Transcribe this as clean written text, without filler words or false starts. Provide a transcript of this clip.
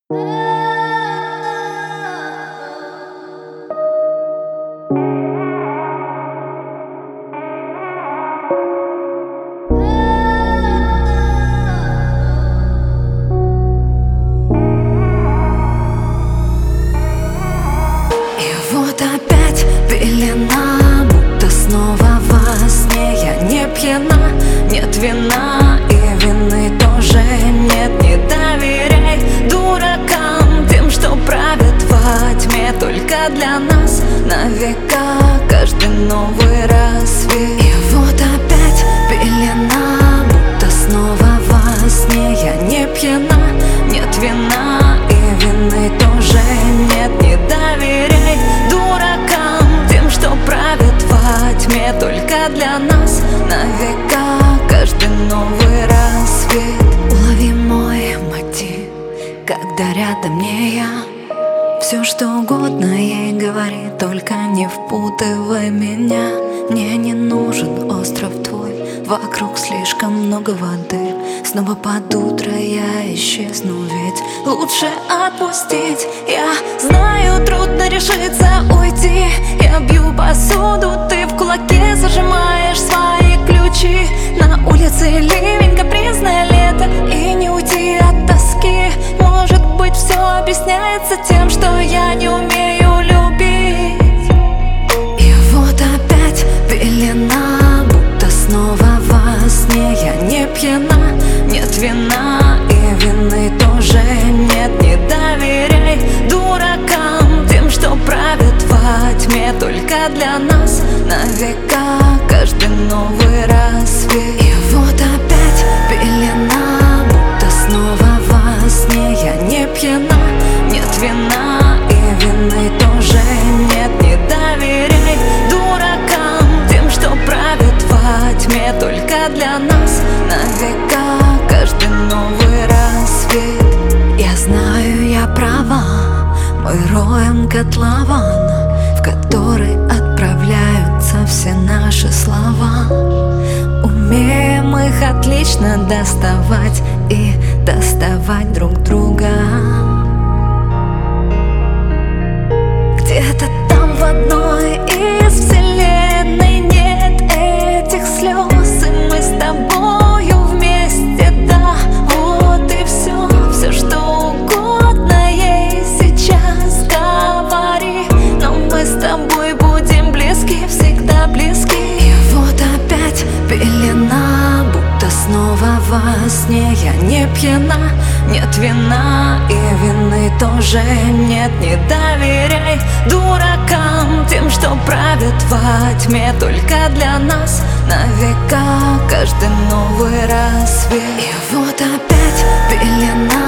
Вот опять пелена, будто снова во сне. Я не пьяна, нет вина, и вины тоже нет. Не доверяй дуракам, тем, что правят во тьме. Только для нас на века каждый новый рассвет. И вот опять пелена, будто снова во сне. Я не пьяна, нет вина, и вины тоже нет. Не доверяй дуракам, тем, что правят во тьме. Только для нас на века каждый новый рассвет. Улови мой мотив, когда рядом не я. Все, что угодно ей говори, только не впутывай меня. Мне не нужен остров твой, вокруг слишком много воды. Снова под утро я исчезну, ведь лучше отпустить. Я знаю, трудно решиться уйти. Я бью посуду, ты в кулаке зажимаешь свои ключи. На улице ливень, капризное лето, и не уйти от тоски. Может быть, все объясняется тем, что я не умею любить. И вот опять пелена, будто снова во сне. Я не пьяна, нет вина, и вины тоже нет. Не доверяй дуракам, тем, что правят во тьме. Только для нас на века каждый новый рассвет. И вот опять пелена, будто снова во сне. Я не пьяна, нет вина, и вины тоже нет. Не доверяй дуракам, тем, что правят во тьме. Только для нас на века каждый новый рассвет. Я знаю, я права, мы роем котлован, в который отправляются все наши слова. Умеем их отлично доставать и доставать друг друга. Где-то там в одной из вселенной нет этих слез, и мы с тобою вместе, да, вот и все. Все, что угодно ей сейчас говори, но мы с тобой будем близки, всегда близки. И вот опять пелена, будто снова во сне. Я не пьяна, нет вина, и вины тоже нет. Не доверяй дуракам, тем, что правят во тьме. Только для нас на века каждый новый рассвет. И вот опять пелена,